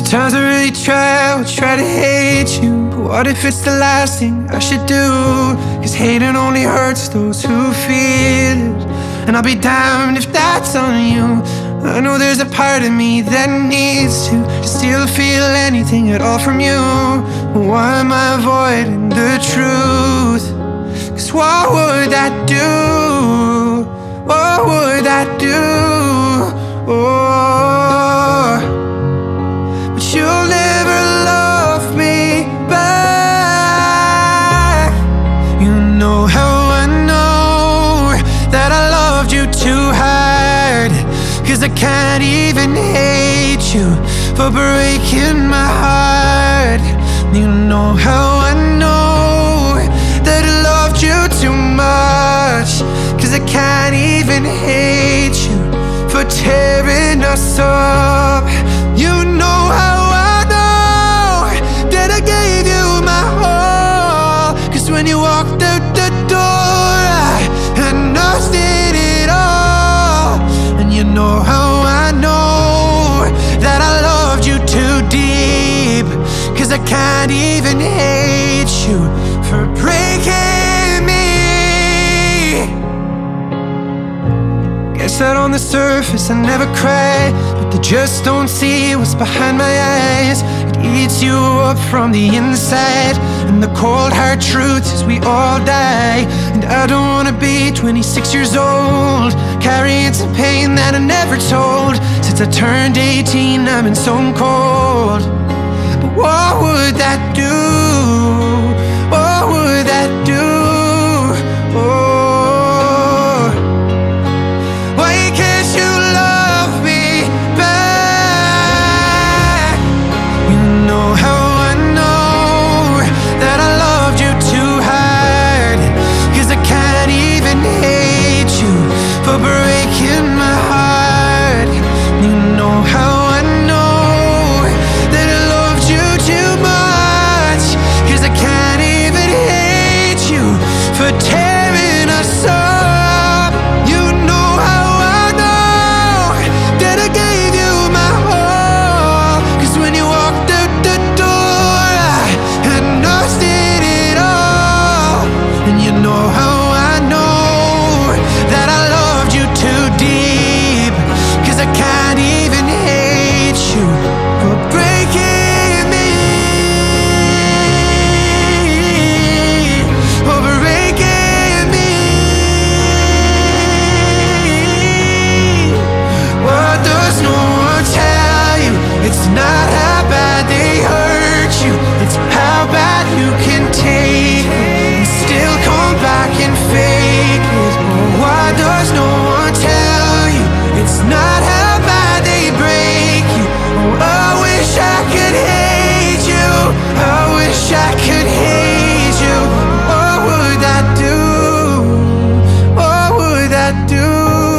Sometimes I really try to hate you, but what if it's the last thing I should do? Cause hating only hurts those who feel it, and I'll be damned if that's on you. I know there's a part of me that needs to still feel anything at all from you. Why am I avoiding the truth? Cause what would that do? What would that do? Oh, but you'll never love me back. You know how I know that I loved you too hard. Cause I can't even hate you for breaking my heart. You know how I know that I loved you too much. Cause I can't even hate you for tearing us up. You know how I know that I gave you my all. Cause when you walked out the door, I had nothing at all. And you know how I know that I loved you too deep. Cause I can't even hate you for breaking me. Guess that on the surface I never cry, but they just don't see what's behind my eyes. It eats you up from the inside, and the cold hard truth is we all die. And I don't wanna be 26 years old, carrying some pain that I never told. Since I turned 18 I've been stone cold. But what would that do? What would that do? Oh, why can't you love me back? You know how I know that I loved you too hard. Cause I can't even hate you for breaking my heart. You know how I know that I loved you too much. Cause I can't even hate you for tearing us up. You know how I know that I gave you my all. Cause when you walked out the door, I had nothing at all. And you know how I know that I loved you too deep. Cause I can't even hate you for breaking me. For breaking me. What does no one tell you? It's not how bad they hurt you, it's how bad you can take it and still come back and fake it. Why does no one tell you? It's not how bad they break you. Oh, I wish I could hate you. I wish I could hate you. What would that do? What would that do?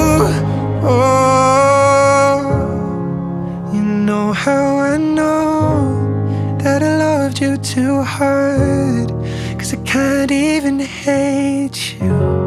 Oh, you know how I know that I loved you too hard. Cause I can't even hate you.